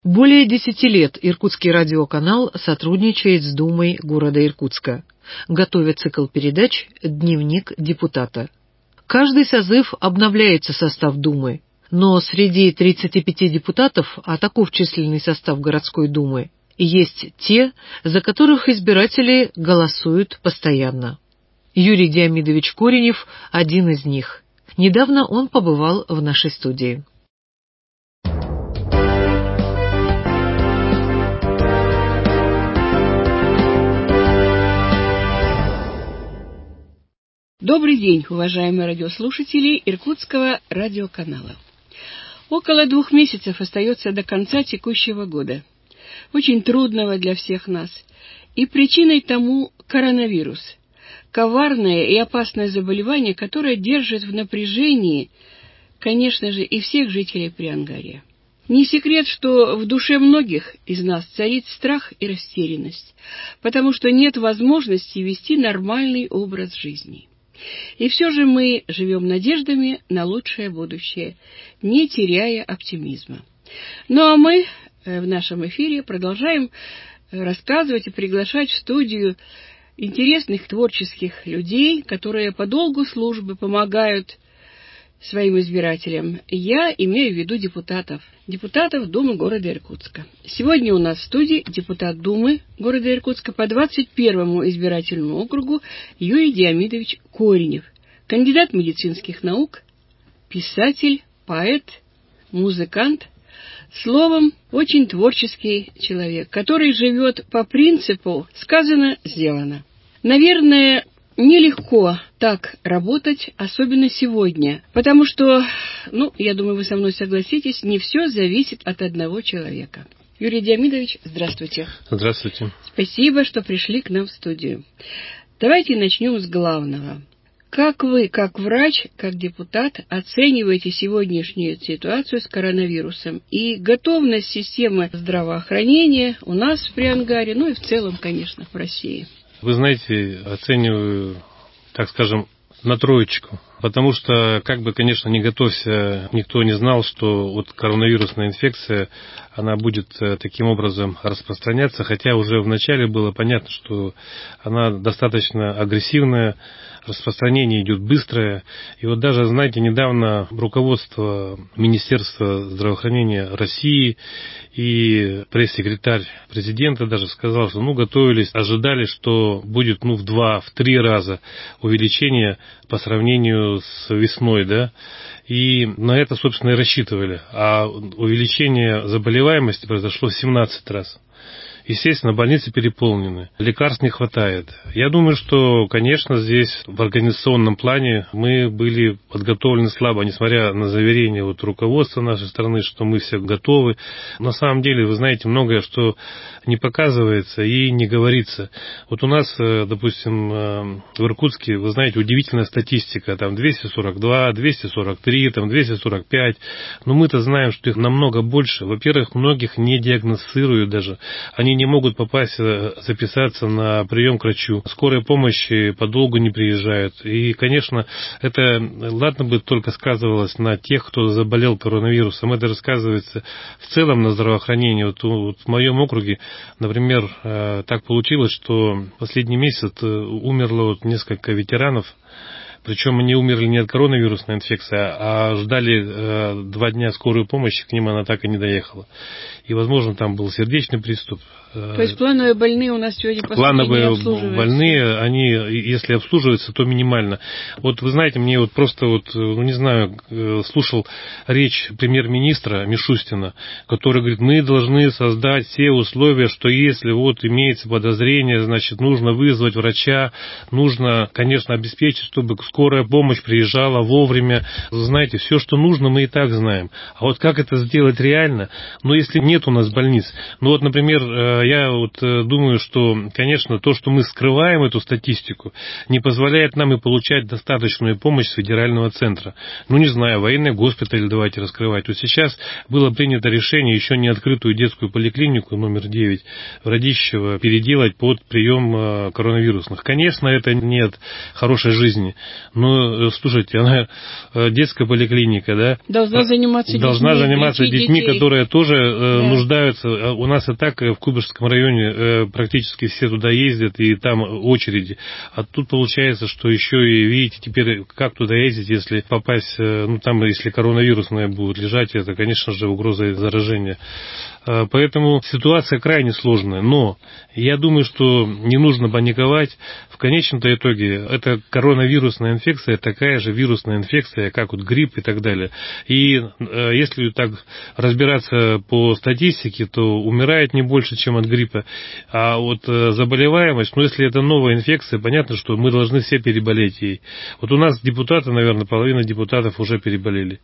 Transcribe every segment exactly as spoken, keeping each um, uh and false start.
Более десяти лет Иркутский радиоканал сотрудничает с Думой города Иркутска, готовя цикл передач «Дневник депутата». Каждый созыв обновляется состав Думы, но среди тридцати пяти депутатов, а таков численный состав городской думы, есть те, за которых избиратели голосуют постоянно. Юрий Диамидович Коренев – один из них. Недавно он побывал в нашей студии. Добрый день, уважаемые радиослушатели Иркутского радиоканала. Около двух месяцев остается до конца текущего года, очень трудного для всех нас, и причиной тому коронавирус, коварное и опасное заболевание, которое держит в напряжении, конечно же, и всех жителей Приангарья. Не секрет, что в душе многих из нас царит страх и растерянность, потому что нет возможности вести нормальный образ жизни. И все же мы живем надеждами на лучшее будущее, не теряя оптимизма. Ну а мы в нашем эфире продолжаем рассказывать и приглашать в студию интересных творческих людей, которые по долгу службы помогают своим избирателям. Я имею в виду депутатов, депутатов Думы города Иркутска. Сегодня у нас в студии депутат Думы города Иркутска по двадцать первому избирательному округу Юрий Диамидович Коренев, кандидат медицинских наук, писатель, поэт, музыкант, словом, очень творческий человек, который живет по принципу «сказано, сделано». Наверное, нелегко так работать, особенно сегодня, потому что, ну, я думаю, вы со мной согласитесь, не все зависит от одного человека. Юрий Диамидович, здравствуйте. Здравствуйте. Спасибо, что пришли к нам в студию. Давайте начнем с главного. Как вы, как врач, как депутат, оцениваете сегодняшнюю ситуацию с коронавирусом и готовность системы здравоохранения у нас в Приангаре, ну и в целом, конечно, в России? Вы знаете, оцениваю, так скажем, на троечку, потому что, как бы, конечно, не готовься, никто не знал, что вот коронавирусная инфекция, она будет таким образом распространяться, хотя уже вначале было понятно, что она достаточно агрессивная, распространение идет быстрое. И вот даже, знаете, недавно руководство Министерства здравоохранения России и пресс-секретарь президента даже сказал, что ну, готовились, ожидали, что будет ну, в два, в три раза увеличение по сравнению с весной, да, и на это, собственно, и рассчитывали. А увеличение заболеваемости произошло в семнадцать раз. Естественно, больницы переполнены, лекарств не хватает. Я думаю, что, конечно, здесь в организационном плане мы были подготовлены слабо, несмотря на заверения вот руководства нашей страны, что мы все готовы. На самом деле, вы знаете, многое, что не показывается и не говорится. Вот у нас, допустим, в Иркутске, вы знаете, удивительная статистика, там двести сорок два, двести сорок три, там двести сорок пять, но мы-то знаем, что их намного больше. Во-первых, многих не диагностируют даже, они не могут попасть, записаться на прием к врачу. Скорая помощь подолгу не приезжает. И, конечно, это, ладно бы, только сказывалось на тех, кто заболел коронавирусом. Это рассказывается в целом на здравоохранении. Вот, вот в моем округе, например, так получилось, что последний месяц умерло вот несколько ветеранов. Причем они умерли не от коронавирусной инфекции, а ждали э, два дня скорую помощь, к ним она так и не доехала. И, возможно, там был сердечный приступ. То есть плановые больные у нас сегодня, по сути, не обслуживаются? Плановые больные, они, если обслуживаются, то минимально. Вот вы знаете, мне вот просто, вот, ну не знаю, слушал речь премьер-министра Мишустина, который говорит, мы должны создать все условия, что если вот имеется подозрение, значит, нужно вызвать врача, нужно, конечно, обеспечить, чтобы скорая помощь приезжала вовремя. Знаете, все, что нужно, мы и так знаем. А вот как это сделать реально? Ну, если нет у нас больниц. Ну, вот, например, я вот думаю, что, конечно, то, что мы скрываем эту статистику, не позволяет нам и получать достаточную помощь с федерального центра. Ну, не знаю, военный госпиталь давайте раскрывать. Вот сейчас было принято решение еще не открытую детскую поликлинику номер девять в Радищево переделать под прием коронавирусных. Конечно, это нет хорошей жизни. Ну, слушайте, она детская поликлиника, да? Должна заниматься Должна детьми, заниматься детьми, детей. которые тоже Да. нуждаются. У нас и так в Куйбышевском районе практически все туда ездят, и там очереди. А тут получается, что еще и, видите, теперь как туда ездить, если попасть, ну, там, если коронавирусная будет лежать, это, конечно же, угроза заражения. Поэтому ситуация крайне сложная. Но я думаю, что не нужно паниковать. В конечном-то итоге это коронавирусная инфекция, такая же вирусная инфекция, как вот грипп и так далее. И если так разбираться по статистике, то умирает не больше, чем от гриппа. А вот заболеваемость, ну, если это новая инфекция, понятно, что мы должны все переболеть ей. Вот у нас депутаты, наверное, половина депутатов уже переболели.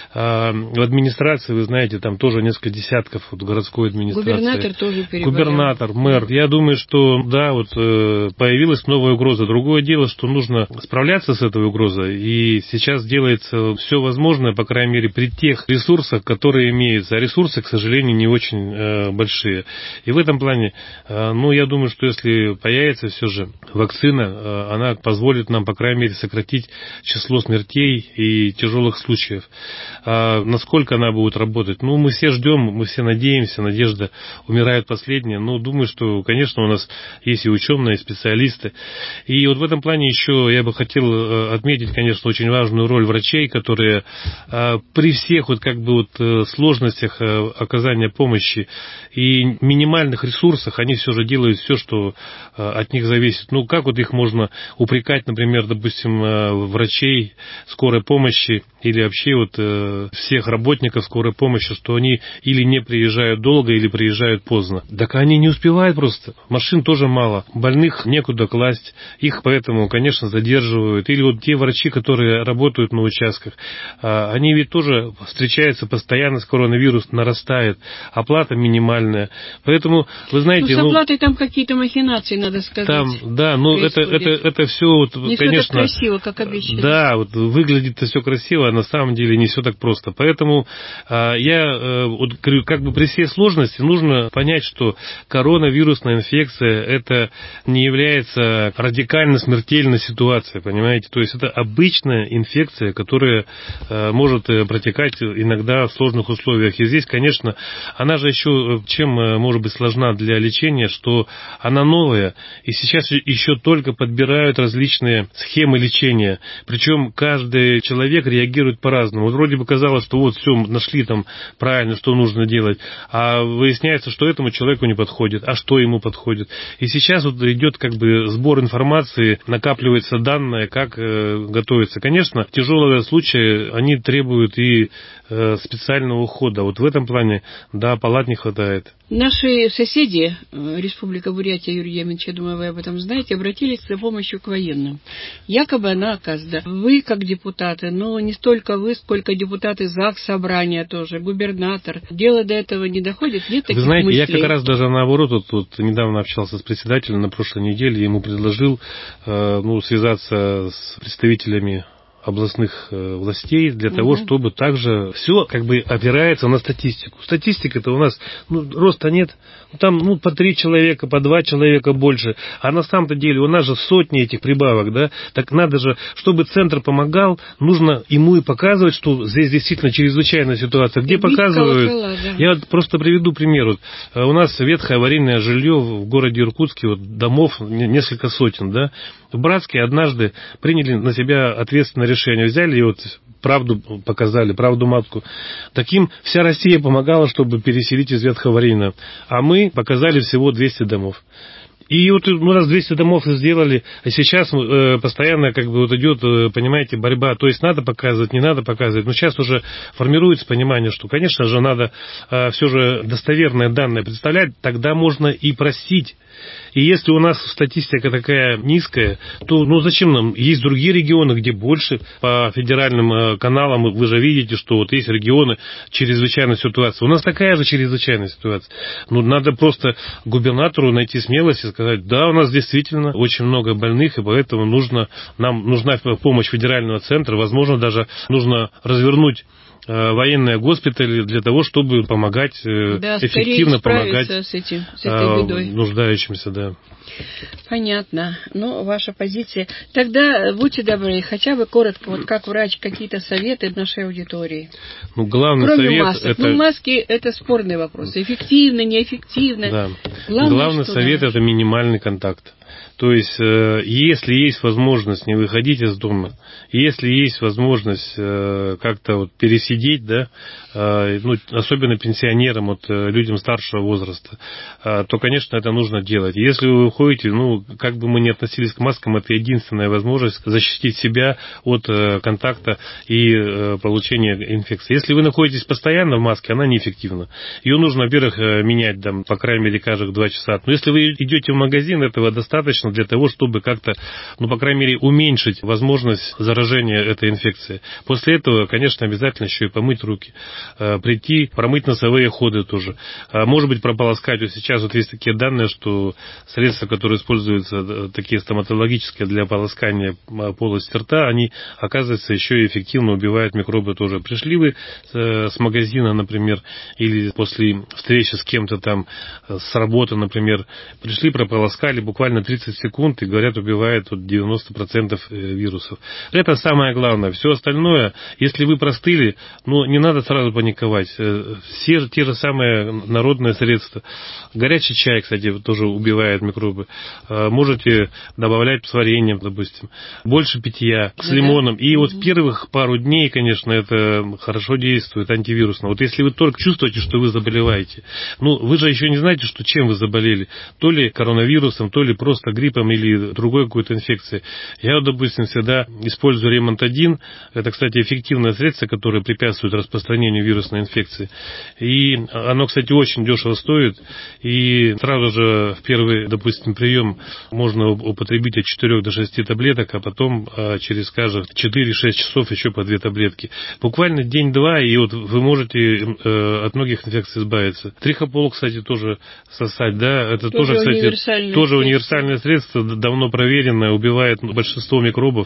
А в администрации, вы знаете, там тоже несколько десятков вот, городской администрации. Губернатор тоже переболел. Губернатор, мэр. Я думаю, что, да, вот появилась новая угроза. Другое дело, что нужно справляться с этой угрозой. И сейчас делается все возможное, по крайней мере, при тех ресурсах, которые имеются. А ресурсы, к сожалению, не очень э, большие. И в этом плане, э, ну, я думаю, что если появится все же вакцина, э, она позволит нам, по крайней мере, сократить число смертей и тяжелых случаев. А насколько она будет работать? Ну, мы все ждем, мы все надеемся, надежда умирает последняя. Но думаю, что, конечно, у нас есть и ученые, и специалисты. И вот в этом плане еще я бы хотел отметить, конечно, очень важную роль врачей, которые при всех вот как бы вот сложностях оказания помощи и минимальных ресурсах, они все же делают все, что от них зависит. Ну, как вот их можно упрекать, например, допустим, врачей скорой помощи или вообще вот всех работников скорой помощи, что они или не приезжают долго, или приезжают поздно. Так они не успевают просто. Машин тоже мало. Больных некуда класть. Их поэтому, конечно, задерживают. Или вот те врачи, которые работают на участках, они ведь тоже встречаются постоянно с коронавирусом, нарастает. Оплата минимальная. Поэтому, вы знаете... Ну, с оплатой ну, там какие-то махинации, надо сказать. Там, да, ну это, это, это все, вот, не конечно... все так красиво, как обещали. Да, вот выглядит-то все красиво, а на самом деле не все так просто. Поэтому а, я а, вот, как бы при всей сложности нужно понять, что коронавирусная инфекция это не является радикально смертельной ситуацией, понимаете? То есть это обычная инфекция, которая а, может протекать иногда в сложных условиях. И здесь, конечно, она же еще чем может быть сложна для лечения, что она новая, и сейчас еще только подбирают различные схемы лечения. Причем каждый человек реагирует по-разному. Вот вроде бы казалось, что вот все, нашли там правильно, что нужно делать, а выясняется, что этому человеку не подходит, а что ему подходит. И сейчас вот идет как бы сбор информации, накапливается данные, как э, готовиться. Конечно, тяжелые случаи, они требуют и э, специального ухода. Вот в этом плане, да, палат не хватает. Наши соседи, Республика Бурятия, Юрий Яминович, я думаю, вы об этом знаете, обратились за помощью к военным. Якобы она оказана. Вы, как депутаты, но не столько вы, сколько депутаты ЗАГС собрания тоже, губернатор. Дело до этого не доходит? Нет таких мыслей? Вы знаете, мыслей? я как раз даже наоборот, вот, вот недавно общался с председателем на прошлой неделе, ему предложил э, ну, связаться с представителями областных властей для угу. того, чтобы также все как бы опирается на статистику. Статистика-то у нас, ну, роста нет. Там, ну, по три человека, по два человека больше. А на самом-то деле у нас же сотни этих прибавок, да. Так надо же, чтобы центр помогал, нужно ему и показывать, что здесь действительно чрезвычайная ситуация. Где Бить показывают? Колокола, да. Я вот просто приведу пример. Вот, у нас ветхое аварийное жилье в городе Иркутске, вот, домов несколько сотен, да. В Братске однажды приняли на себя ответственное решение. Взяли и вот правду показали, правду матку. Таким вся Россия помогала, чтобы переселить из ветхоаварийного. А мы показали всего двести домов. И вот у нас двести домов сделали, а сейчас э, постоянно как бы вот идет, э, понимаете, борьба. То есть надо показывать, не надо показывать. Но сейчас уже формируется понимание, что, конечно же, надо э, все же достоверные данные представлять, тогда можно и просить. И если у нас статистика такая низкая, то ну зачем нам? Есть другие регионы, где больше. По федеральным каналам вы же видите, что вот есть регионы чрезвычайной ситуации. У нас такая же чрезвычайная ситуация. Ну, надо просто губернатору найти смелость и сказать, да, у нас действительно очень много больных, и поэтому нужно, нам нужна помощь федерального центра. Возможно, даже нужно развернуть военные госпитали для того, чтобы помогать, да, эффективно помогать с этим, с этой бедой. нуждающимся. Да. Понятно. Ну, ваша позиция. Тогда будьте добры, хотя бы коротко, вот как врач, какие-то советы нашей аудитории. Ну, главный Кроме совет масок. это... Ну, маски это спорный вопрос. Эффективно, неэффективно. Да. Главное, главный совет это минимальный контакт. То есть, если есть возможность не выходить из дома, если есть возможность как-то вот пересидеть, да, ну, особенно пенсионерам, вот, людям старшего возраста, то, конечно, это нужно делать. Если вы выходите, ну, как бы мы ни относились к маскам, это единственная возможность защитить себя от контакта и получения инфекции. Если вы находитесь постоянно в маске, она неэффективна. Ее нужно, во-первых, менять, там, по крайней мере, каждых два часа. Но если вы идете в магазин, этого достаточно для того, чтобы как-то, ну, по крайней мере, уменьшить возможность заражения этой инфекцией. После этого, конечно, обязательно еще и помыть руки, прийти, промыть носовые ходы тоже. Может быть, прополоскать. Вот сейчас вот есть такие данные, что средства, которые используются, такие стоматологические для полоскания полости рта, они, оказывается, еще и эффективно убивают микробы тоже. Пришли вы с магазина, например, или после встречи с кем-то там, с работы, например, пришли, прополоскали буквально тридцать секунд, и, говорят, убивает вот девяносто процентов вирусов. Это самое главное. Все остальное, если вы простыли, ну, не надо сразу паниковать. Все те же самые народные средства. Горячий чай, кстати, тоже убивает микробы. Можете добавлять с вареньем, допустим. Больше питья, с лимоном. И вот первых пару дней, конечно, это хорошо действует антивирусно. Вот если вы только чувствуете, что вы заболеваете, ну, вы же еще не знаете, что чем вы заболели. То ли коронавирусом, то ли просто гриппом или другой какой-то инфекцией. Я, допустим, всегда использую ремонтадин. Это, кстати, эффективное средство, которое препятствует распространению вирусной инфекции. И оно, кстати, очень дешево стоит. И сразу же в первый, допустим, прием можно употребить от четырёх до шести таблеток, а потом через каждых четыре-шесть часов еще по две таблетки. Буквально день-два, и вот вы можете от многих инфекций избавиться. Трихопол, кстати, тоже сосать, да, это тоже, тоже кстати, универсальное тоже средство. универсальное средство, давно проверенное, убивает большинство микробов,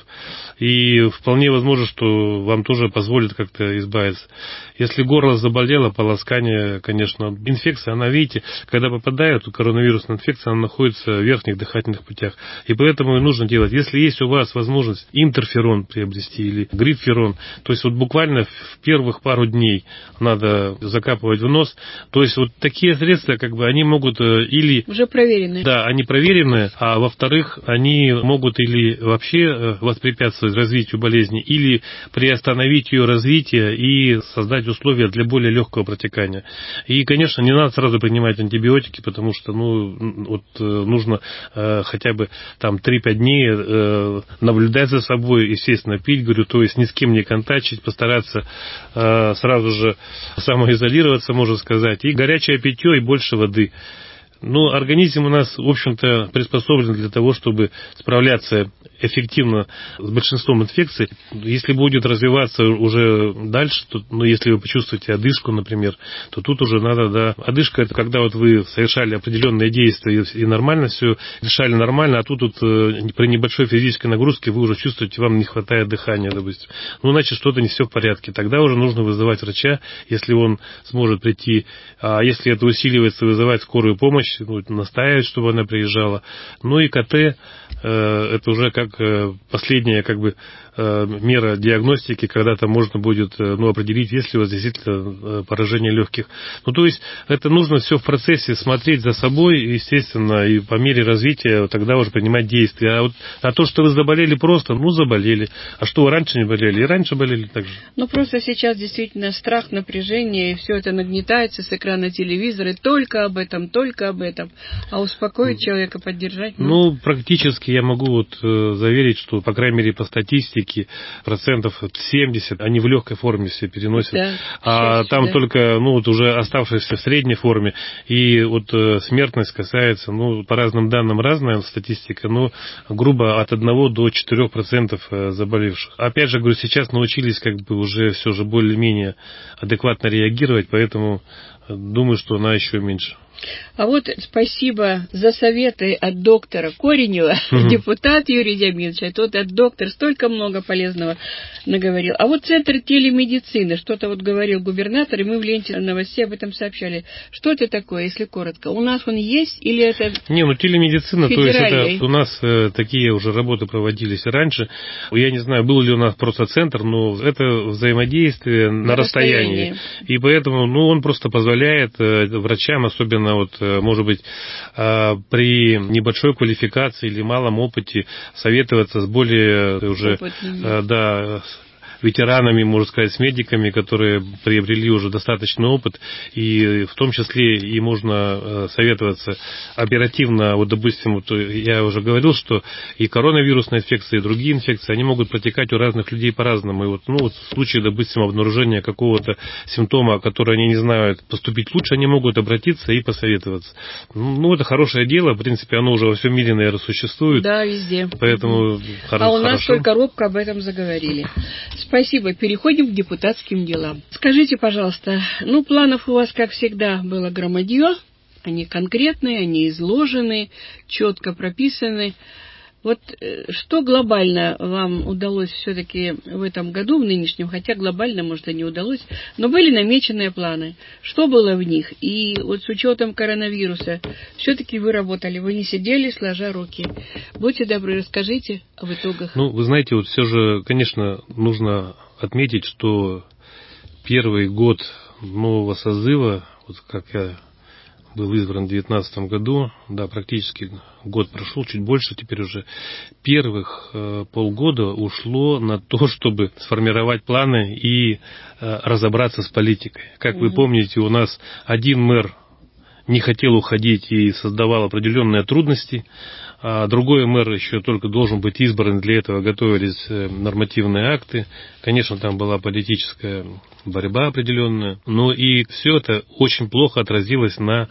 и вполне возможно, что вам тоже позволит как-то избавиться. Если горло заболело, полоскание, конечно, инфекция, она, видите, когда попадает, коронавирусная инфекция, она находится в верхних дыхательных путях, и поэтому и нужно делать. Если есть у вас возможность интерферон приобрести или грипферон, то есть вот буквально в первых пару дней надо закапывать в нос, то есть вот такие средства, как бы, они могут или... Уже проверенные. Да, они проверенные, а во-вторых, они могут или вообще воспрепятствовать развитию болезни, или приостановить ее развитие и создать условия для более легкого протекания. И, конечно, не надо сразу принимать антибиотики, потому что, ну, вот нужно э, хотя бы там три-пять дней э, наблюдать за собой, естественно, пить, говорю, то есть ни с кем не контачить, постараться э, сразу же самоизолироваться, можно сказать, и горячее питье, и больше воды. Ну, организм у нас, в общем-то, приспособлен для того, чтобы справляться эффективно с большинством инфекций. Если будет развиваться уже дальше, то, ну, если вы почувствуете одышку, например, то тут уже надо, да. Одышка — это когда вот вы совершали определенные действия и нормально все, дышали нормально, а тут вот при небольшой физической нагрузке вы уже чувствуете, вам не хватает дыхания, допустим. Ну, значит, что-то не все в порядке. Тогда уже нужно вызывать врача, если он сможет прийти. А если это усиливается, вызывать скорую помощь, ну, настаивать, чтобы она приезжала. Ну и КТ, э, это уже как э, последняя, как бы, э, мера диагностики, когда там можно будет, э, ну, определить, есть ли у вас действительно э, поражение легких. Ну, то есть это нужно все в процессе смотреть за собой, естественно, и по мере развития тогда уже принимать действия. А вот а то, что вы заболели просто, ну, заболели. А что, вы раньше не болели? И раньше болели так же. Ну, просто сейчас действительно страх, напряжение, и все это нагнетается с экрана телевизора, и только об этом, только об этом. А успокоить человека, поддержать? Ну, ну практически я могу вот э, заверить, что, по крайней мере, по статистике, процентов семьдесят они в легкой форме все переносят. Да, а счастье, там да. Только, ну, вот уже оставшиеся в средней форме. И вот э, смертность касается, ну, по разным данным разная статистика, но грубо от одного до четырёх процентов заболевших. Опять же, говорю, сейчас научились как бы уже все же более-менее адекватно реагировать, поэтому думаю, что она еще меньше. А вот спасибо за советы от доктора Коренева, угу. депутат Юрий Демьянович, а тот от доктора столько много полезного наговорил. А вот Центр телемедицины, что-то вот говорил губернатор, и мы в ленте новостей об этом сообщали. Что это такое, если коротко? У нас он есть или это Не, ну телемедицина, то есть это у нас э, такие уже работы проводились и раньше. Я не знаю, был ли у нас просто центр, но это взаимодействие на, на расстоянии. расстоянии. И поэтому, ну, он просто позволяет э, врачам, особенно вот может быть, при небольшой квалификации или малом опыте советоваться с более уже опытными. Да, ветеранами, можно сказать, с медиками, которые приобрели уже достаточный опыт, и в том числе и можно советоваться оперативно. Вот, допустим, вот я уже говорил, что и коронавирусная инфекция, и другие инфекции, они могут протекать у разных людей по-разному. И вот, ну, вот в случае, допустим, обнаружения какого-то симптома, который они не знают поступить лучше, они могут обратиться и посоветоваться. Ну, это хорошее дело, в принципе, оно уже во всем мире, наверное, существует. Да, везде. Поэтому а хорошо. у нас только робко об этом заговорили. Спасибо. Переходим к депутатским делам. Скажите, пожалуйста, ну, планов у вас, как всегда, было громадье. Они конкретные, они изложены, четко прописаны. Вот что глобально вам удалось все-таки в этом году, в нынешнем, хотя глобально, может, и не удалось, но были намеченные планы. Что было в них? И вот с учетом коронавируса, все-таки вы работали, вы не сидели, сложа руки. Будьте добры, расскажите об итогах. Ну, вы знаете, вот все же, конечно, нужно отметить, что первый год нового созыва, вот как я был избран в две тысячи девятнадцатом году, да, практически год прошел, чуть больше, теперь уже первых э, полгода ушло на то, чтобы сформировать планы и э, разобраться с политикой. Как вы помните, у нас один мэр не хотел уходить и создавал определенные трудности, а другой мэр еще только должен быть избран, для этого готовились нормативные акты. Конечно, там была политическая борьба определенная, но и все это очень плохо отразилось на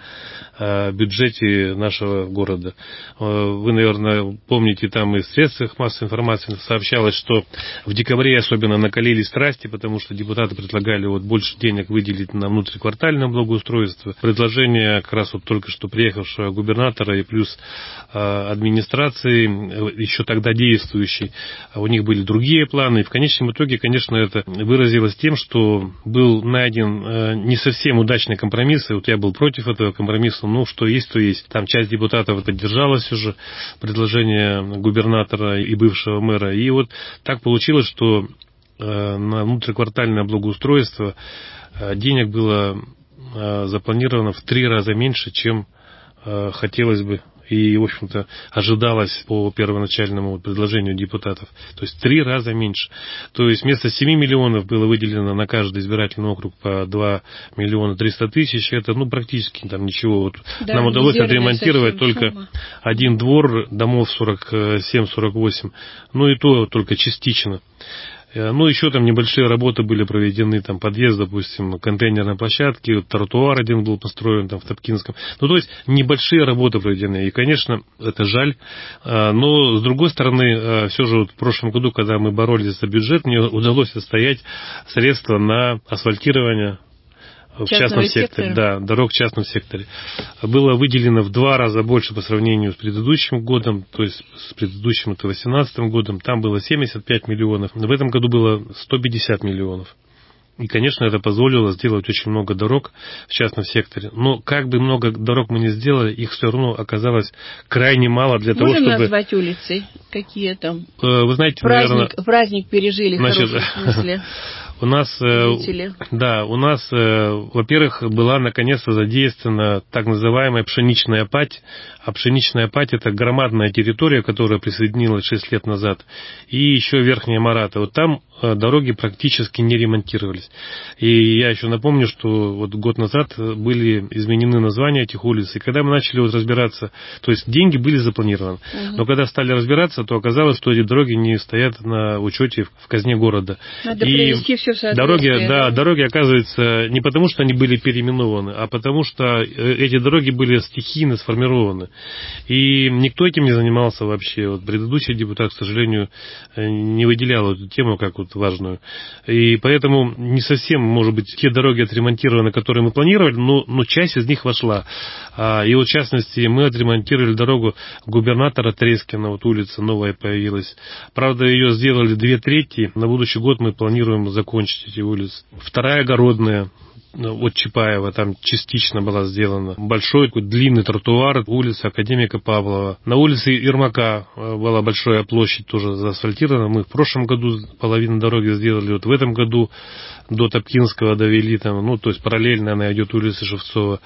бюджете нашего города. Вы, наверное, помните, там и в средствах массовой информации сообщалось, что в декабре особенно накалились страсти, потому что депутаты предлагали вот больше денег выделить на внутриквартальное благоустройство. Предложение как раз вот только что приехавшего губернатора и плюс администрации, еще тогда действующей, у них были другие планы. И в конечном итоге, конечно, это выразилось тем, что был найден не совсем удачный компромисс, и вот я был против этого компромисса, ну, что есть, то есть. Там часть депутатов поддержалась уже предложение губернатора и бывшего мэра. И вот так получилось, что на внутриквартальное благоустройство денег было запланировано в три раза меньше, чем хотелось бы. И, в общем-то, ожидалось по первоначальному предложению депутатов. То есть, три раза меньше. То есть, вместо семи миллионов было выделено на каждый избирательный округ по два миллиона триста тысяч. Это, ну, практически там ничего. Вот да, нам удалось отремонтировать только сумма. Один двор, домов сорок семь сорок восемь. Ну, и то только частично. Ну, еще там небольшие работы были проведены, там подъезд, допустим, контейнерной площадки, тротуар один был построен там в Топкинском. Ну, то есть, небольшие работы проведены. И, конечно, это жаль. Но, с другой стороны, все же вот в прошлом году, когда мы боролись за бюджет, мне удалось отстоять средства на асфальтирование в частном секторе, да, дорог в частном секторе. Было выделено в два раза больше по сравнению с предыдущим годом, то есть с предыдущим, это восемнадцатым годом, там было семьдесят пять миллионов, в этом году было сто пятьдесят миллионов. И, конечно, это позволило сделать очень много дорог в частном секторе. Но как бы много дорог мы не сделали, их все равно оказалось крайне мало для Можем того, чтобы... Можем назвать улицы? Какие там? Вы знаете, праздник, наверное... праздник пережили, значит, в хорошем смысле. У нас, Видите да, у нас, во-первых, была наконец-то задействована так называемая пшеничная пать. А пшеничная пать — это громадная территория, которая присоединилась шесть лет назад. И еще Верхняя Марата. Вот там дороги практически не ремонтировались. И я еще напомню, что вот год назад были изменены названия этих улиц. И когда мы начали вот разбираться, то есть деньги были запланированы. Угу. Но когда стали разбираться, то оказалось, что эти дороги не стоят на учете в казне города. Надо и... привести все в Дороги, соответствии. да, дороги, оказывается, не потому, что они были переименованы, а потому, что эти дороги были стихийно сформированы. И никто этим не занимался вообще. Вот предыдущий депутат, к сожалению, не выделял эту тему как вот важную. И поэтому не совсем, может быть, те дороги отремонтированы, которые мы планировали, но, но часть из них вошла. И вот, в частности, мы отремонтировали дорогу губернатора Трескина, вот улица новая появилась. Правда, ее сделали две трети. На будущий год мы планируем закончить эти улицы. Вторая Огородная от Чапаева, там частично была сделана. Большой такой длинный тротуар, улица Академика Павлова. На улице Ермака была большая площадь, тоже заасфальтирована. Мы в прошлом году половину дороги сделали, вот в этом году до Топкинского довели, там, ну, то есть параллельно она идет улица Шевцова.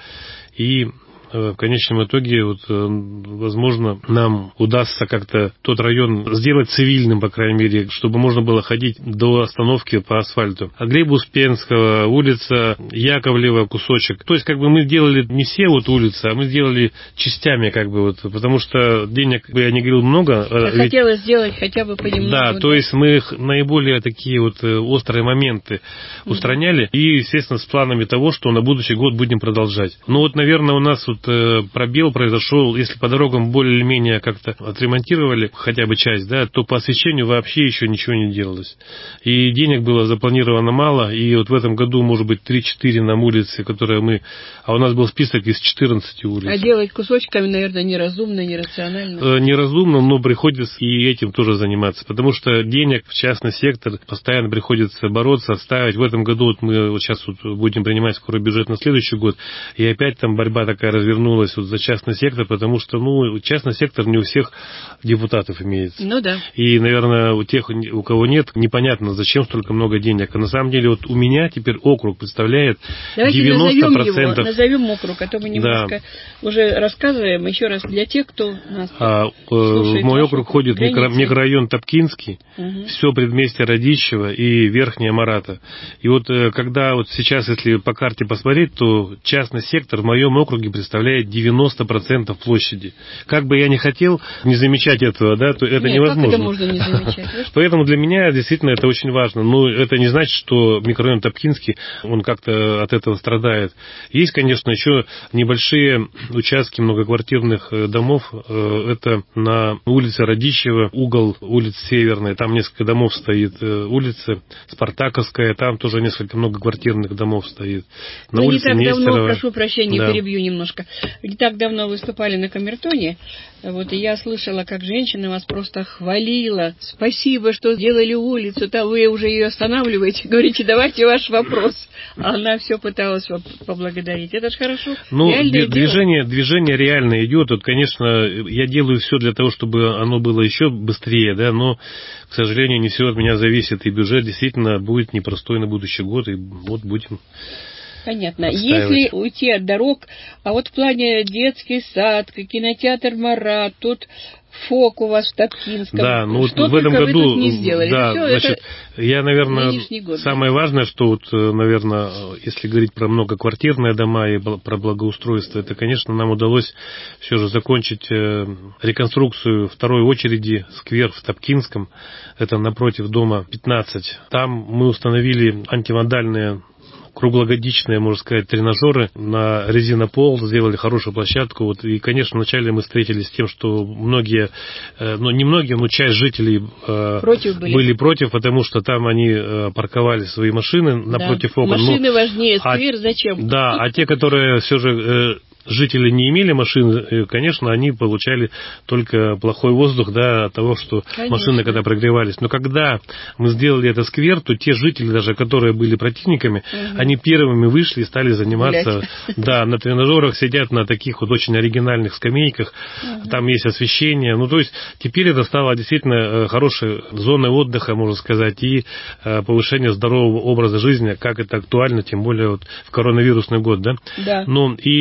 И в конечном итоге, вот, возможно, нам удастся как-то тот район сделать цивильным, по крайней мере, чтобы можно было ходить до остановки по асфальту. А Глеба Успенского, улица Яковлева, кусочек. То есть, как бы мы делали не все вот улицы, а мы сделали частями, как бы, вот, потому что денег, я не говорил, много. А ведь... Хотелось сделать хотя бы понемногу. Да, то есть мы их наиболее такие вот острые моменты mm-hmm. устраняли, и, естественно, с планами того, что на будущий год будем продолжать. Ну вот, наверное, у нас вот пробел произошел, если по дорогам более-менее как-то отремонтировали хотя бы часть, да, то по освещению вообще еще ничего не делалось. И денег было запланировано мало, и вот в этом году, может быть, три-четыре нам улицы, которые мы... А у нас был список из четырнадцати улиц. А делать кусочками, наверное, неразумно, нерационально. Неразумно, но приходится и этим тоже заниматься, потому что денег в частный сектор постоянно приходится бороться, отстаивать. В этом году вот мы вот сейчас вот будем принимать скоро бюджет на следующий год, и опять там борьба такая развернулась. Вернулась вот за частный сектор, потому что, ну, частный сектор не у всех депутатов имеется. Ну да. И, наверное, у тех, у кого нет, непонятно, зачем столько много денег. А на самом деле, вот у меня теперь округ представляет Давайте девяносто процентов. Назовем его, назовем округ, а то мы немножко да. уже рассказываем. Еще раз для тех, кто нас а, слушает. В мой округ входит микро, микрорайон Топкинский, угу. все предместье Радищева и Верхняя Марата. И вот когда вот сейчас, если по карте посмотреть, то частный сектор в моем округе представляет девяносто процентов площади. Как бы я не хотел не замечать этого, да, то это Нет, невозможно. Как это можно не замечать? Поэтому для меня действительно это очень важно. Но это не значит, что микрорайон Топкинский, он как-то от этого страдает. Есть, конечно, еще небольшие участки многоквартирных домов. Это на улице Радищева, угол улицы Северной. Там несколько домов стоит. Улица Спартаковская, там тоже несколько многоквартирных домов стоит. На Вы улице не так Нестерова. давно, прошу прощения, да. перебью немножко. Не так давно выступали на камертоне, вот, и я слышала, как женщина вас просто хвалила. Спасибо, что сделали улицу, то вы уже ее останавливаете, говорите, давайте ваш вопрос. А она все пыталась поблагодарить. Это же хорошо. Ну, реальное движение, движение реально идет. Вот, конечно, я делаю все для того, чтобы оно было еще быстрее, да, но, к сожалению, не все от меня зависит. И бюджет действительно будет непростой на будущий год, и вот будем... Понятно. Если уйти от дорог, а вот в плане детский сад, кинотеатр «Марат», тут ФОК у вас в Топкинском. Да, ну что вот в этом году... Вы тут не сделали. Да, все, значит, это я, наверное, год, самое да? важное, что вот, наверное, если говорить про многоквартирные дома и про благоустройство, это, конечно, нам удалось все же закончить реконструкцию второй очереди сквер в Топкинском. Это напротив дома пятнадцать. Там мы установили антивандальные круглогодичные, можно сказать, тренажеры на резинопол, сделали хорошую площадку. Вот, и, конечно, вначале мы встретились с тем, что многие, ну, не многие, но часть жителей против были. были против, потому что там они парковали свои машины напротив да. окон. Машины ну, важнее, сквер а, зачем? Да, а те, которые все же... жители не имели машин, конечно, они получали только плохой воздух, да, от того, что конечно. Машины когда прогревались. Но когда мы сделали это сквер, то те жители, даже которые были противниками, угу. они первыми вышли и стали заниматься, гулять. Да, на тренажерах, сидят на таких вот очень оригинальных скамейках, угу. там есть освещение. Ну, то есть, теперь это стало действительно хорошей зоной отдыха, можно сказать, и повышение здорового образа жизни, как это актуально, тем более вот в коронавирусный год, да. Да. Ну, и мы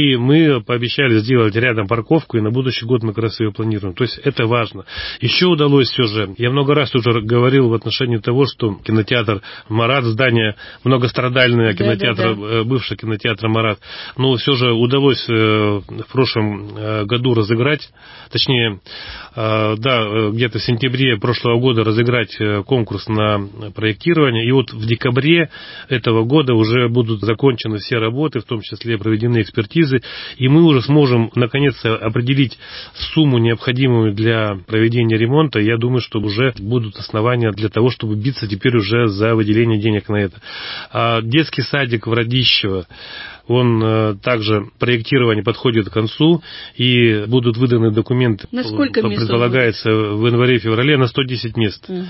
мы пообещали сделать рядом парковку, и на будущий год мы как раз ее планируем. То есть это важно. Еще удалось все же, я много раз уже говорил в отношении того, что кинотеатр «Марат», здание многострадальное, кинотеатр, да, да, да. бывший кинотеатр «Марат», но все же удалось в прошлом году разыграть, точнее, да, где-то в сентябре прошлого года разыграть конкурс на проектирование, и вот в декабре этого года уже будут закончены все работы, в том числе проведены экспертизы, и мы уже сможем наконец-то определить сумму, необходимую для проведения ремонта. Я думаю, что уже будут основания для того, чтобы биться теперь уже за выделение денег на это. А детский садик в Радищево, он э, также, проектирование подходит к концу, и будут выданы документы, на сколько мест предполагается в январе-феврале, на сто десять мест. Угу.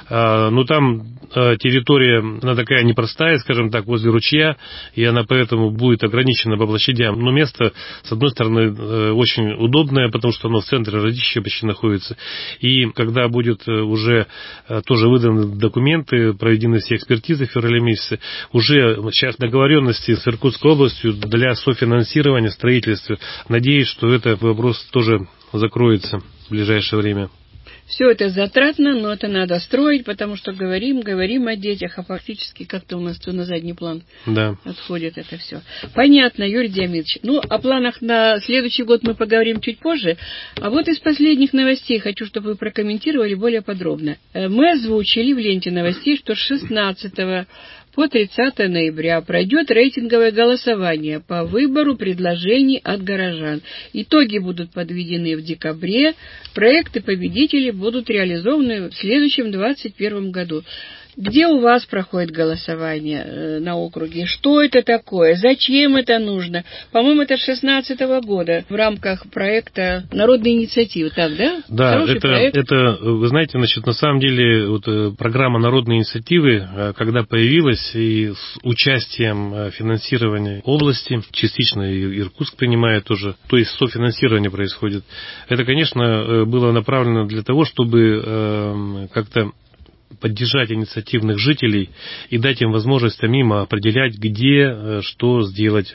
А, ну, там а, территория, она такая непростая, скажем так, возле ручья, и она поэтому будет ограничена по площадям. Но место, с одной стороны, э, очень удобное, потому что оно в центре Радищева почти находится. И когда будет уже э, тоже выданы документы, проведены все экспертизы в феврале месяце, уже сейчас договоренности с Иркутской областью для софинансирования строительства. Надеюсь, что этот вопрос тоже закроется в ближайшее время. Все это затратно, но это надо строить, потому что говорим, говорим о детях, а фактически как-то у нас все на задний план, да, отходит это все. Понятно, Юрий Демидович. Ну, о планах на следующий год мы поговорим чуть позже. А вот из последних новостей хочу, чтобы вы прокомментировали более подробно. Мы озвучили в ленте новостей, что с шестнадцатого по тридцатое ноября пройдет рейтинговое голосование по выбору предложений от горожан. Итоги будут подведены в декабре, проекты победителей будут реализованы в следующем двадцать первом году. Где у вас проходит голосование на округе? Что это такое? Зачем это нужно? По-моему, это с шестнадцатого года в рамках проекта народной инициативы. Так, да? Да, это, это, вы знаете, значит, на самом деле вот, программа народной инициативы, когда появилась, и с участием финансирования области, частично и Иркутск принимает тоже, то есть софинансирование происходит, это, конечно, было направлено для того, чтобы э, как-то поддержать инициативных жителей и дать им возможность самим определять, где что сделать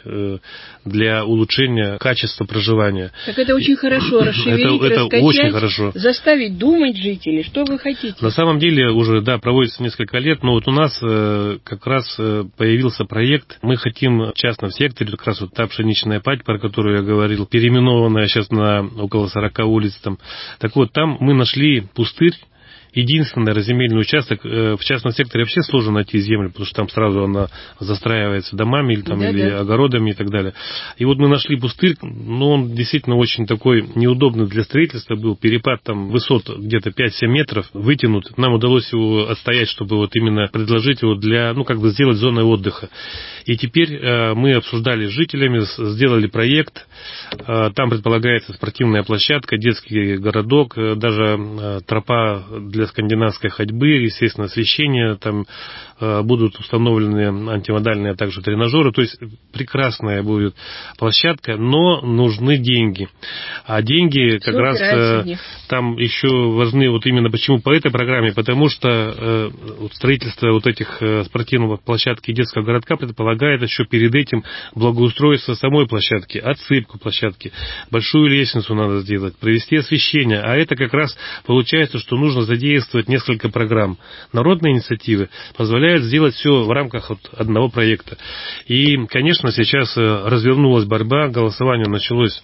для улучшения качества проживания. Так это очень хорошо, расшевелить, это, это раскачать, очень хорошо. Заставить думать жителей, что вы хотите. На самом деле уже, да, проводится несколько лет, но вот у нас как раз появился проект, мы хотим в частном секторе, как раз вот та пшеничная падь, про которую я говорил, переименованная сейчас на около сорока улиц там. Так вот, там мы нашли пустырь, единственный разземельный участок. В частном секторе вообще сложно найти землю, потому что там сразу она застраивается домами или, там, да, или да. огородами и так далее. И вот мы нашли пустырь, но он действительно очень такой неудобный для строительства был. Перепад там высот где-то пять-семь метров вытянут. Нам удалось его отстоять, чтобы вот именно предложить его для, ну, как бы сделать зоной отдыха. И теперь э, мы обсуждали с жителями, сделали проект. Э, там предполагается спортивная площадка, детский городок, э, даже э, тропа для скандинавской ходьбы, естественно, освещение, там э, будут установлены антимодальные, а также тренажеры, то есть прекрасная будет площадка, но нужны деньги. А деньги как раз э, там еще важны, вот именно почему по этой программе, потому что э, вот строительство вот этих э, спортивных площадки и детского городка предполагает еще перед этим благоустройство самой площадки, отсыпку площадки, большую лестницу надо сделать, провести освещение, а это как раз получается, что нужно задействовать несколько программ. Народные инициативы позволяют сделать все в рамках вот одного проекта. И, конечно, сейчас развернулась борьба, голосование началось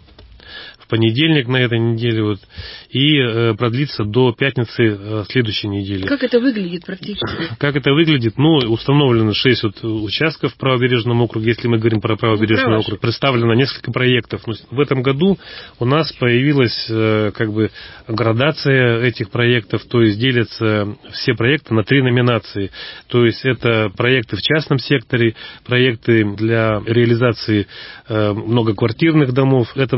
в понедельник на этой неделе вот, и э, продлится до пятницы э, следующей недели. Как это выглядит практически? Как это выглядит? Ну, установлено шесть вот участков в правобережном округе, если мы говорим про правобережный ну, округ. Представлено несколько проектов. Но в этом году у нас появилась э, как бы градация этих проектов, то есть делятся все проекты на три номинации. То есть это проекты в частном секторе, проекты для реализации э, многоквартирных домов. Это называется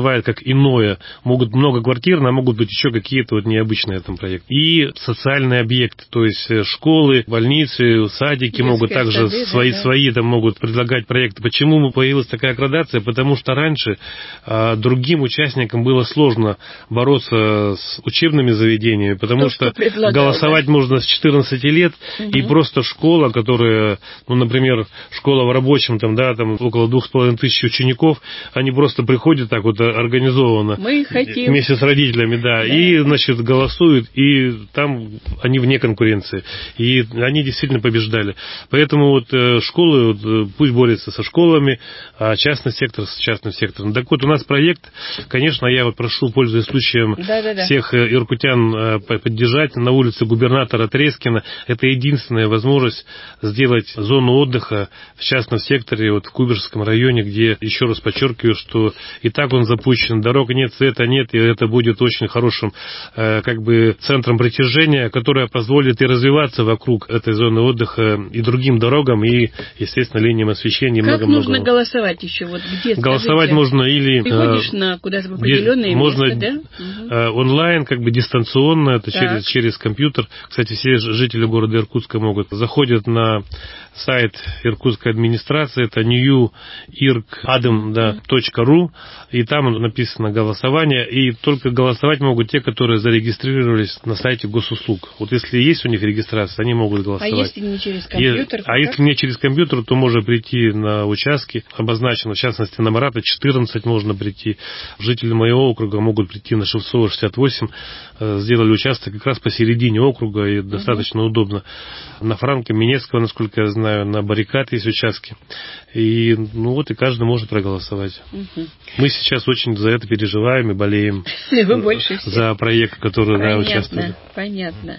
бывает как иное. Могут многоквартирные, а могут быть еще какие-то вот необычные там проекты. И социальные объекты, то есть школы, больницы, садики детские могут также сады, свои, да, свои там могут предлагать проекты. Почему появилась такая градация? Потому что раньше а, другим участникам было сложно бороться с учебными заведениями, потому То, что, что голосовать да? можно с четырнадцати лет, угу. и просто школа, которая, ну, например, школа в рабочем, там, да, там около двух с половиной тысяч учеников, они просто приходят так вот организованно. Мы хотим. Вместе с родителями, да, да, и, значит, голосуют, и там они вне конкуренции. И они действительно побеждали. Поэтому вот школы, вот, пусть борются со школами, а частный сектор с частным сектором. Так вот, у нас проект, конечно, я вот прошу, пользуясь случаем, да, да, да. всех иркутян поддержать на улице губернатора Трескина. Это единственная возможность сделать зону отдыха в частном секторе, вот в Куйбышевском районе, где, еще раз подчеркиваю, что и так он запущен, дорог нет, света нет, и это будет очень хорошим как бы центром притяжения, которое позволит и развиваться вокруг этой зоны отдыха и другим дорогам, и, естественно, линиям освещения. Как много, нужно много... голосовать еще? Вот где, голосовать можно или... Приходишь э, на куда-то определенное можно, место, да? Э, онлайн, как бы дистанционно, это через, через компьютер. Кстати, все жители города Иркутска могут. Заходят на сайт иркутской администрации, это нью ирк адм точка ру, и там написано голосование, и только голосовать могут те, которые зарегистрировались на сайте госуслуг. Вот если есть у них регистрация, они могут голосовать. А если не через компьютер? И, а если не через компьютер, то можно прийти на участки, обозначено, в частности, на Марата четырнадцать можно прийти. Жители моего округа могут прийти на Шевцова шестьдесят восемь, сделали участок как раз посередине округа, и угу. достаточно удобно. На Франке Минецкого, насколько я знаю, на Баррикад есть участки. И, ну вот, и каждый может проголосовать. Угу. Мы сейчас очень за это переживаем и болеем. Вы больше за проект, который да, участвовали. Понятно.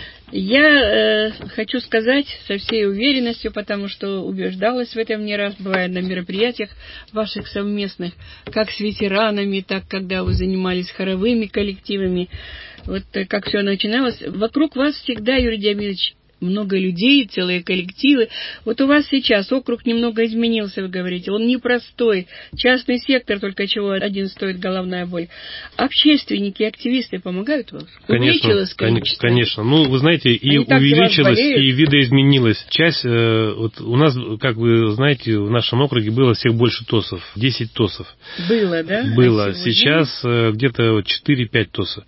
Я э, хочу сказать со всей уверенностью, потому что убеждалась в этом не раз, бывая на мероприятиях ваших совместных, как с ветеранами, так когда вы занимались хоровыми коллективами, вот как все начиналось. Вокруг вас всегда, Юрий Диамидович, много людей, целые коллективы. Вот у вас сейчас округ немного изменился, вы говорите. Он непростой. Частный сектор, только чего один стоит головная боль. Общественники, активисты помогают вам? Конечно, увеличилось количество? Конечно. Ну, вы знаете, и Они увеличилось, и видоизменилось. Часть, э, вот у нас, как вы знаете, в нашем округе было всех больше ТОСов. десять ТОСов. Было, да? Было. А сейчас э, где-то четыре-пять ТОСов.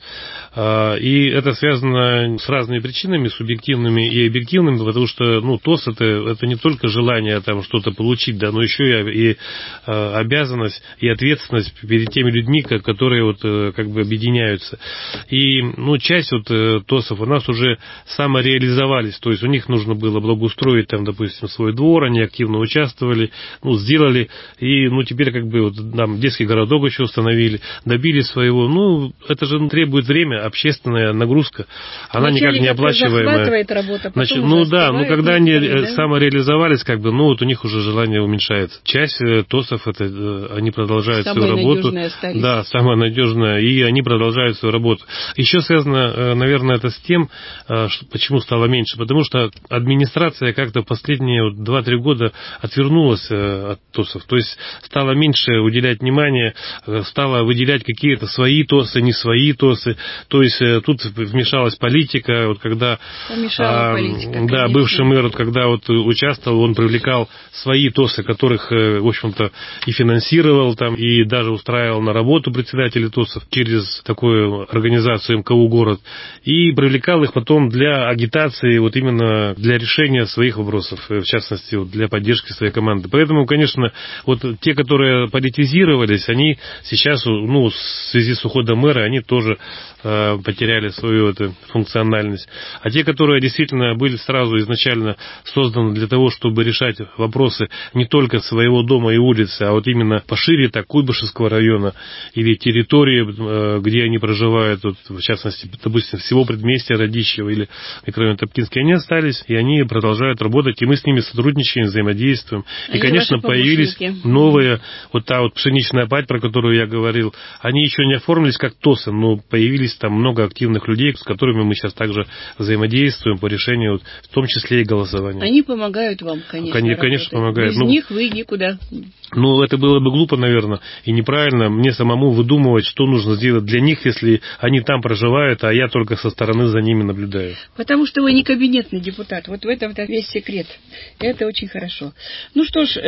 Э, и это связано с разными причинами, субъективными и и объективными, потому что, ну, ТОС это, это не только желание там что-то получить, да, но еще и, и э, обязанность и ответственность перед теми людьми, которые вот э, как бы объединяются. И, ну, часть вот э, ТОСов у нас уже самореализовались, то есть у них нужно было благоустроить там, допустим, свой двор, они активно участвовали, ну, сделали, и, ну, теперь как бы вот нам детский городок еще установили, добились своего, ну, это же требует время, общественная нагрузка, она Вначале никак не оплачиваемая. Работа, Значит, ну да, ну когда они да? самореализовались, как бы, ну вот у них уже желание уменьшается. Часть ТОСов, это они продолжают самая свою работу. Остались. Да, самая надежная, и они продолжают свою работу. Еще связано, наверное, это с тем, почему стало меньше, потому что администрация как-то в последние два-три года отвернулась от ТОСов, то есть стала меньше уделять внимание, стала выделять какие-то свои ТОСы, не свои ТОСы, то есть тут вмешалась политика, вот когда А, политика, да, бывший мэр, когда вот участвовал, он привлекал свои ТОСы, которых, в общем-то, и финансировал там, и даже устраивал на работу председателей ТОСов через такую организацию МКУ «Город», и привлекал их потом для агитации, вот именно для решения своих вопросов, в частности, вот для поддержки своей команды. Поэтому, конечно, вот те, которые политизировались, они сейчас, ну, в связи с уходом мэра, они тоже э, потеряли свою эту функциональность. А те, которые действительно были сразу изначально созданы для того, чтобы решать вопросы не только своего дома и улицы, а вот именно пошире так Куйбышевского района или территории, где они проживают, вот, в частности, допустим, всего предместья Радищева или микрорайон Топтинский, они остались, и они продолжают работать, и мы с ними сотрудничаем, взаимодействуем. Они и, конечно, появились новые, вот та вот пшеничная падь, про которую я говорил, они еще не оформились как ТОСы, но появились там много активных людей, с которыми мы сейчас также взаимодействуем по решению решения, вот, в том числе и голосования. Они помогают вам, конечно. Конечно, конечно помогают. Без ну, них вы никуда. Ну, это было бы глупо, наверное, и неправильно мне самому выдумывать, что нужно сделать для них, если они там проживают, а я только со стороны за ними наблюдаю. Потому что вы не кабинетный депутат. Вот в этом весь секрет. Это очень хорошо. Ну что ж,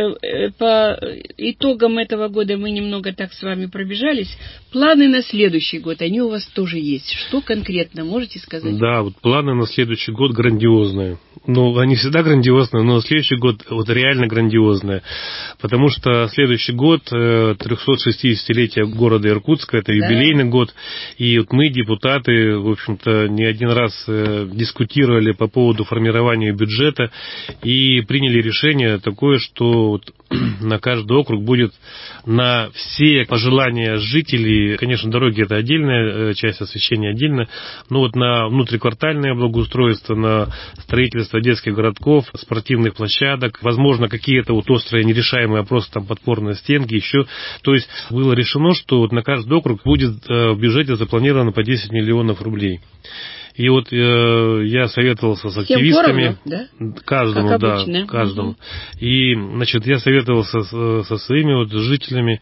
по итогам этого года мы немного так с вами пробежались. Планы на следующий год, они у вас тоже есть. Что конкретно, можете сказать? Да, вот планы на следующий год грандиозные. Ну, они всегда грандиозные, но следующий год вот реально грандиозные. Потому что следующий год, трехсотшестидесятилетие города Иркутска, это юбилейный да. год. И вот мы, депутаты, в общем-то, не один раз дискутировали по поводу формирования бюджета и приняли решение такое, что вот на каждый округ будет на все пожелания жителей, конечно, дороги это отдельная часть, освещения отдельно, но вот на внутриквартальное благоустройство, на строительство детских городков, спортивных площадок, возможно, какие-то вот острые нерешаемые вопросы, там подпорные стенки, еще. То есть было решено, что вот на каждый округ будет в бюджете запланировано по десять миллионов рублей. И вот э, я советовался с активистами, поровну, да? каждому, как да, обычно. каждому. Угу. И, значит, я советовался с, со своими вот жителями,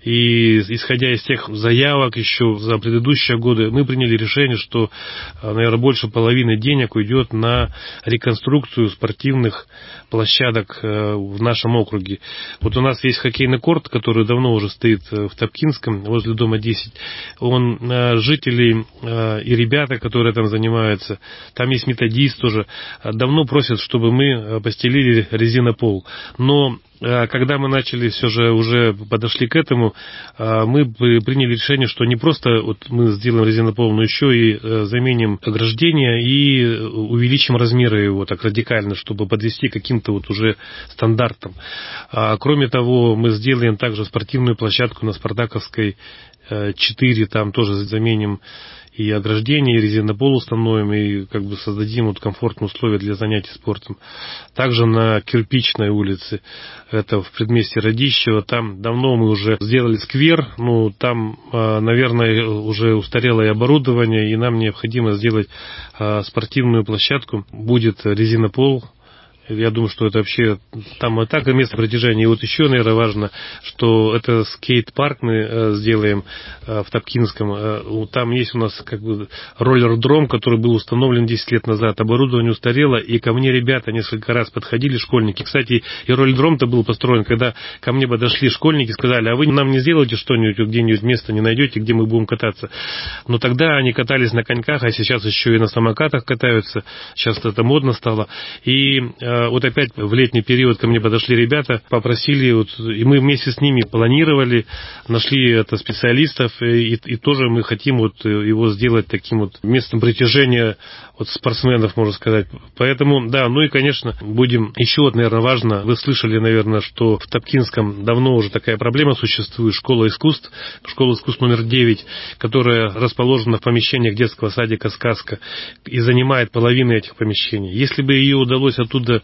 и исходя из тех заявок еще за предыдущие годы, мы приняли решение, что, наверное, больше половины денег уйдет на реконструкцию спортивных площадок в нашем округе. Вот у нас есть хоккейный корт, который давно уже стоит в Топкинском, возле дома десять. Он жителей и ребята, которые там занимаются, там есть методист тоже, давно просят, чтобы мы постелили резинопол. Но когда мы начали, все же уже подошли к этому, мы приняли решение, что не просто вот мы сделаем резинопол, но еще и заменим ограждение и увеличим размеры его так радикально, чтобы подвести к каким-то вот уже стандартам. Кроме того, мы сделаем также спортивную площадку на Спартаковской четыре, там тоже заменим и ограждение, и резинопол установим, и как бы создадим вот комфортные условия для занятий спортом. Также на Кирпичной улице, это в предместье Радищева, там давно мы уже сделали сквер, ну там, наверное, уже устарелое оборудование, и нам необходимо сделать спортивную площадку, будет резинопол. Я думаю, что это вообще там и так и место притяжения. И вот еще, наверное, важно, что это скейт-парк мы сделаем в Топкинском. Там есть у нас как бы роллер-дром, который был установлен десять лет назад. Оборудование устарело, и ко мне ребята несколько раз подходили, школьники. Кстати, и роллер-дром-то был построен, когда ко мне подошли школьники, сказали, а вы нам не сделаете что-нибудь, где-нибудь место не найдете, где мы будем кататься. Но тогда они катались на коньках, а сейчас еще и на самокатах катаются. Сейчас это модно стало. И вот опять в летний период ко мне подошли ребята, попросили, вот, и мы вместе с ними планировали, нашли это специалистов, и, и тоже мы хотим вот его сделать таким вот местом притяжения вот спортсменов, можно сказать. Поэтому, да, ну и, конечно, будем, еще вот, наверное, важно, вы слышали, наверное, что в Топкинском давно уже такая проблема существует, школа искусств, школа искусств номер девять, которая расположена в помещениях детского садика «Сказка» и занимает половину этих помещений. Если бы ее удалось оттуда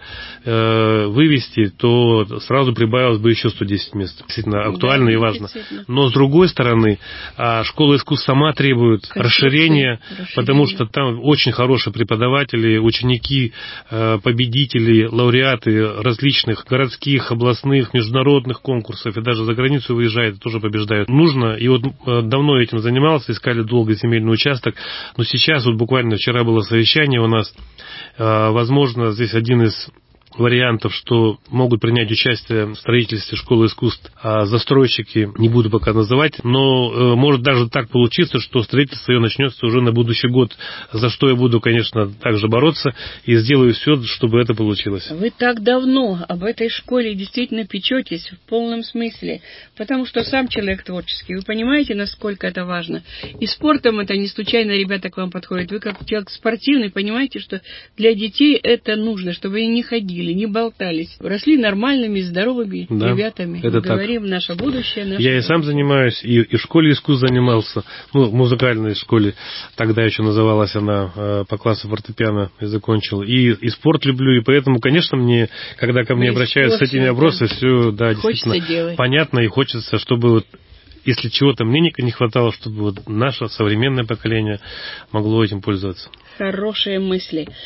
вывести, то сразу прибавилось бы еще сто десять мест. Действительно актуально да, и важно. Но с другой стороны, школа искусств сама требует расширения, расширения, потому что там очень хорошие преподаватели, ученики, победители, лауреаты различных городских, областных, международных конкурсов и даже за границу выезжают, тоже побеждают. Нужно, и вот давно этим занимался, искали долго земельный участок, но сейчас, вот буквально вчера было совещание у нас, возможно, здесь один из вариантов, что могут принять участие в строительстве школы искусств, а застройщики не буду пока называть, но э, может даже так получиться, что строительство ее начнется уже на будущий год, за что я буду, конечно, также бороться и сделаю все, чтобы это получилось. Вы так давно об этой школе действительно печетесь в полном смысле, потому что сам человек творческий, вы понимаете, насколько это важно. И спортом это не случайно ребята к вам подходят. Вы как человек спортивный понимаете, что для детей это нужно, чтобы они не ходили, не болтались, росли нормальными, здоровыми да, ребятами. Это говорим, так. Наше будущее. Наше Я будущее. И сам занимаюсь, и, и в школе искусств занимался, ну, в музыкальной школе, тогда еще называлась она, по классу фортепиано и закончил. И, и спорт люблю, и поэтому, конечно, мне, когда ко мне и обращаются с этими вопросами, все, да, действительно делать. Понятно, и хочется, чтобы вот если чего-то мне не хватало, чтобы вот наше современное поколение могло этим пользоваться. Хорошие мысли.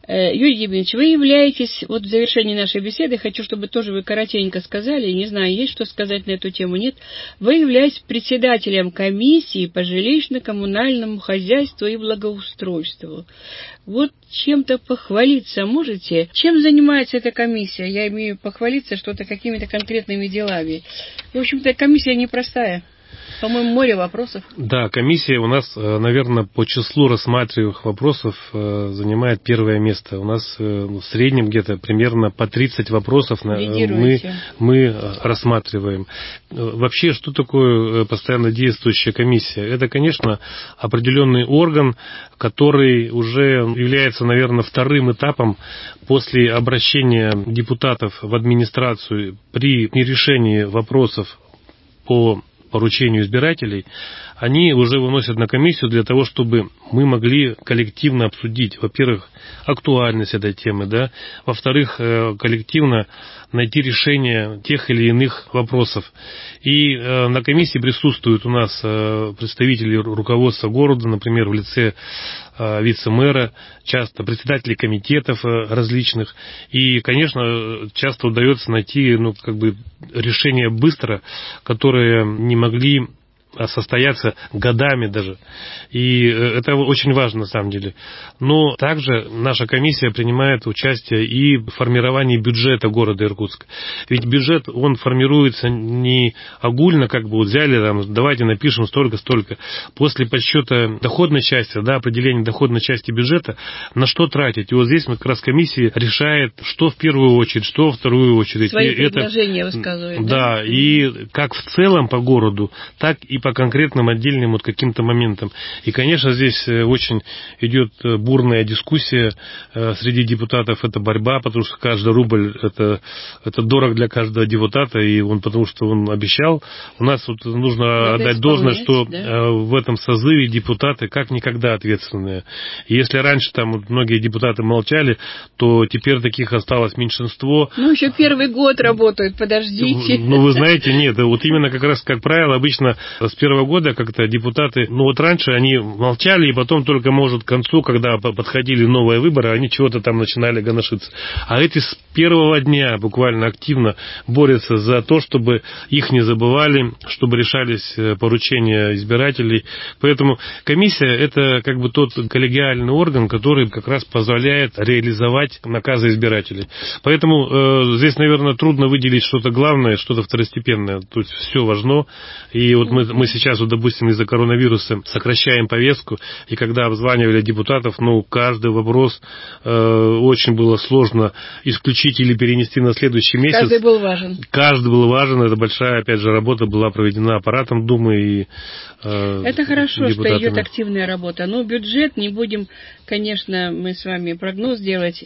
Юрий Евгеньевич, вы являетесь, вот в завершении нашей беседы, хочу, чтобы тоже вы коротенько сказали, не знаю, есть что сказать на эту тему, нет, вы являетесь председателем комиссии по жилищно-коммунальному хозяйству и благоустройству. Вот чем-то похвалиться можете? Чем занимается эта комиссия? Я имею похвалиться что-то какими-то конкретными делами. В общем-то, комиссия непростая. По-моему, море вопросов. Да, комиссия у нас, наверное, по числу рассматриваемых вопросов занимает первое место. У нас в среднем где-то примерно по тридцать вопросов мы, мы рассматриваем. Вообще, что такое постоянно действующая комиссия? Это, конечно, определенный орган, который уже является, наверное, вторым этапом после обращения депутатов в администрацию при нерешении вопросов по поручению избирателей, они уже выносят на комиссию для того, чтобы мы могли коллективно обсудить, во-первых, актуальность этой темы, да, во-вторых, коллективно найти решение тех или иных вопросов. И на комиссии присутствуют у нас представители руководства города, например, в лице вице-мэра, часто председатели комитетов различных. И, конечно, часто удается найти, ну, как бы решения быстро, которые не могли состояться годами даже. И это очень важно на самом деле. Но также наша комиссия принимает участие и в формировании бюджета города Иркутска. Ведь бюджет, он формируется не огульно, как бы вот взяли, там, давайте напишем столько-столько. После подсчета доходной части, да, определения доходной части бюджета, на что тратить. И вот здесь мы как раз комиссия решает, что в первую очередь, что во вторую очередь. Свои и предложения это, высказывает. Да, да, и как в целом по городу, так и по конкретным отдельным вот каким-то моментам. И, конечно, здесь очень идет бурная дискуссия среди депутатов, это борьба, потому что каждый рубль это, это дорог для каждого депутата, и он потому что он обещал. У нас вот нужно Надо отдать должное, что да? в этом созыве депутаты как никогда ответственные. И если раньше там вот многие депутаты молчали, то теперь таких осталось меньшинство. Ну, еще первый год работают, подождите. Ну, вы знаете, нет, вот именно как раз, как правило, обычно с первого года как-то депутаты, ну вот раньше они молчали, и потом только, может, к концу, когда подходили новые выборы, они чего-то там начинали гоношиться. А эти с первого дня буквально активно борются за то, чтобы их не забывали, чтобы решались поручения избирателей. Поэтому комиссия – это как бы тот коллегиальный орган, который как раз позволяет реализовать наказы избирателей. Поэтому э, здесь, наверное, трудно выделить что-то главное, что-то второстепенное. То есть все важно. И вот мы, мы сейчас, вот, допустим, из-за коронавируса сокращаем повестку, и когда обзванивали депутатов, ну, каждый вопрос э, очень было сложно исключить или перенести на следующий месяц. Каждый был важен. Каждый был важен. Это большая, опять же, работа была проведена аппаратом Думы и э, Это хорошо, депутатами. что идет активная работа. Но бюджет не будем, конечно, мы с вами прогноз делать.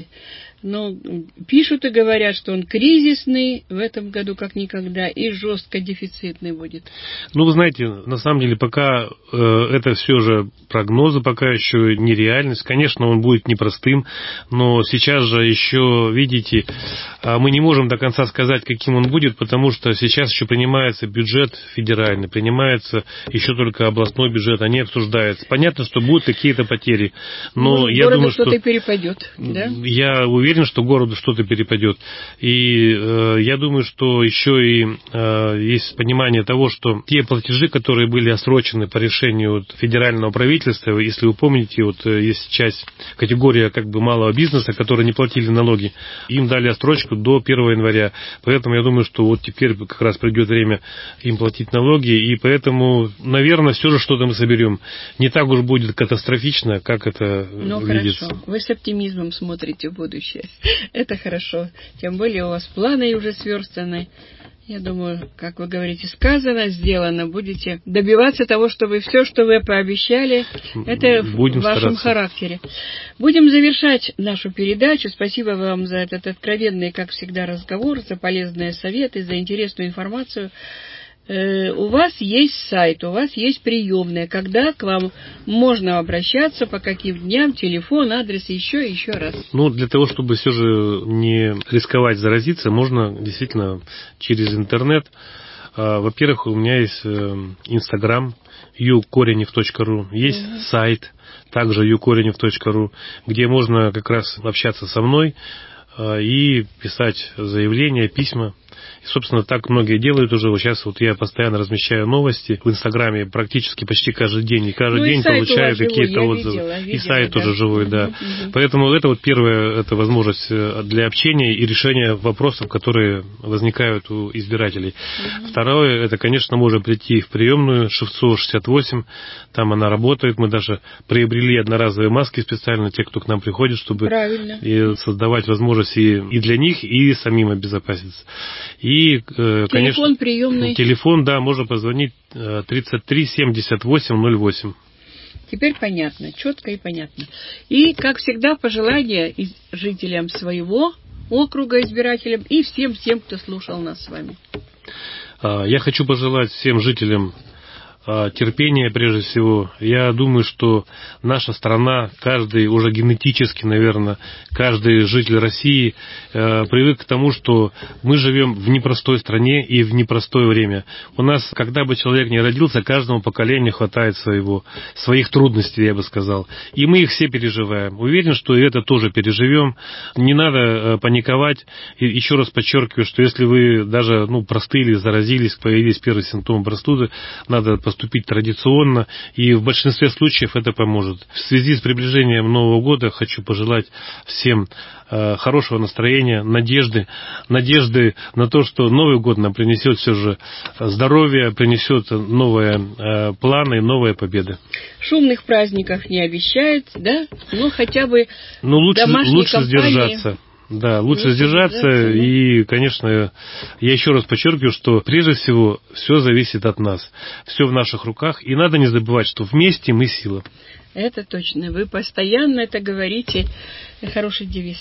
Но пишут и говорят, что он кризисный в этом году как никогда и жестко дефицитный будет. Ну, вы знаете, на самом деле, пока э, это все же прогнозы, пока еще не реальность. Конечно, он будет непростым, но сейчас же еще, видите, мы не можем до конца сказать, каким он будет, потому что сейчас еще принимается бюджет федеральный, принимается еще только областной бюджет, они обсуждаются. Понятно, что будут какие-то потери, но Может, я думаю, что... что... перепадет, да? Я уверен, что городу что-то перепадет. И э, я думаю, что еще и э, есть понимание того, что те платежи, которые были отсрочены по решению вот, федерального правительства, если вы помните, вот есть часть, категория как бы малого бизнеса, которые не платили налоги, им дали отсрочку до первого января. Поэтому я думаю, что вот теперь как раз придет время им платить налоги, и поэтому, наверное, все же что-то мы соберем. Не так уж будет катастрофично, как это ну, видится. Хорошо. Вы с оптимизмом смотрите в будущее. Это хорошо. Тем более у вас планы уже сверстаны. Я думаю, как вы говорите, сказано, сделано. Будете добиваться того, чтобы все, что вы пообещали, это Будем в вашем стараться. характере. Будем завершать нашу передачу. Спасибо вам за этот откровенный, как всегда, разговор, за полезные советы, за интересную информацию. У вас есть сайт, у вас есть приемная, когда к вам можно обращаться, по каким дням, телефон, адрес, еще и еще раз. Ну, для того, чтобы все же не рисковать заразиться, можно действительно через интернет Во-первых, у меня есть Инстаграм ю коренев точка ру, есть mm-hmm. сайт, также ю коренев точка ру, где можно как раз общаться со мной и писать заявления, письма. И, собственно, так многие делают уже. Вот сейчас вот я постоянно размещаю новости в Инстаграме практически почти каждый день. И каждый ну, день и получаю какие-то отзывы. Видела, видела, и сайт да. тоже живой, да. Угу. Поэтому это вот первая это возможность для общения и решения вопросов, которые возникают у избирателей. Угу. Второе, это, конечно, можно прийти в приемную Шевцова шестьдесят восемь. Там она работает. Мы даже приобрели одноразовые маски специально, те, кто к нам приходит, чтобы и создавать возможности и для них, и самим обезопаситься. И, конечно, телефон приемный. Телефон, да, можно позвонить тридцать три семьдесят восемь ноль восемь. Теперь понятно, четко и понятно. И, как всегда, пожелания жителям своего округа, избирателям и всем тем, кто слушал нас с вами. Я хочу пожелать всем жителям терпения, прежде всего. Я думаю, что наша страна, каждый уже генетически, наверное, каждый житель России э, привык к тому, что мы живем в непростой стране и в непростое время. У нас, когда бы человек ни родился, каждому поколению хватает своего, своих трудностей, я бы сказал. И мы их все переживаем. Уверен, что и это тоже переживем. Не надо э, паниковать. И еще раз подчеркиваю, что если вы даже ну, простыли, заразились, появились первые симптомы простуды, надо поступить традиционно, и в большинстве случаев это поможет. В связи с приближением Нового года хочу пожелать всем э, хорошего настроения, надежды, надежды на то, что Новый год нам принесет все же здоровье, принесет новые э, планы, новые победы. Шумных праздников не обещает, да? Но хотя бы ну, лучше, домашней лучше компании... сдержаться. Да, лучше сдержаться, и, конечно, я еще раз подчеркиваю, что прежде всего все зависит от нас, все в наших руках, и надо не забывать, что вместе мы сила. Это точно, вы постоянно это говорите, хороший девиз.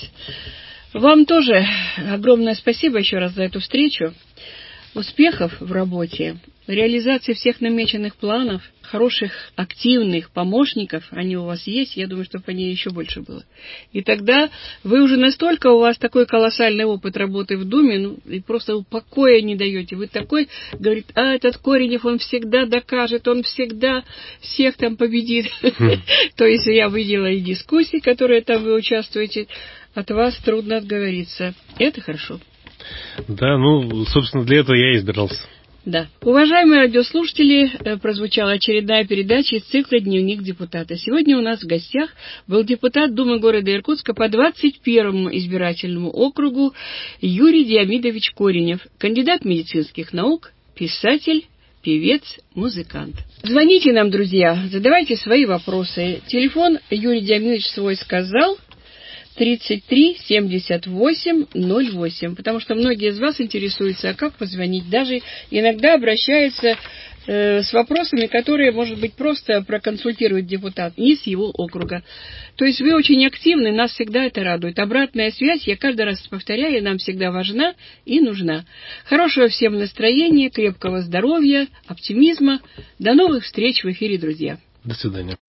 Вам тоже огромное спасибо еще раз за эту встречу, успехов в работе, реализации всех намеченных планов, хороших, активных помощников, они у вас есть, я думаю, чтобы они еще больше было. И тогда вы уже настолько, у вас такой колоссальный опыт работы в Думе, ну, и просто покоя не даете. Вы такой, говорит, а этот Коренев, он всегда докажет, он всегда всех там победит. То есть я видела и дискуссии, которые там вы участвуете, от вас трудно отговориться. Это хорошо. Да, ну, собственно, для этого я и избирался. Да. Уважаемые радиослушатели, прозвучала очередная передача из цикла «Дневник депутата». Сегодня у нас в гостях был депутат Думы города Иркутска по двадцать первому избирательному округу Юрий Диамидович Коренев, кандидат медицинских наук, писатель, певец, музыкант. Звоните нам, друзья, задавайте свои вопросы. Телефон Юрий Диамидович свой сказал... тридцать три семьдесят восемь ноль восемь, потому что многие из вас интересуются, а как позвонить, даже иногда обращаются э, с вопросами, которые, может быть, просто проконсультирует депутат, не с его округа. То есть вы очень активны, нас всегда это радует. Обратная связь, я каждый раз повторяю, нам всегда важна и нужна. Хорошего всем настроения, крепкого здоровья, оптимизма. До новых встреч в эфире, друзья. До свидания.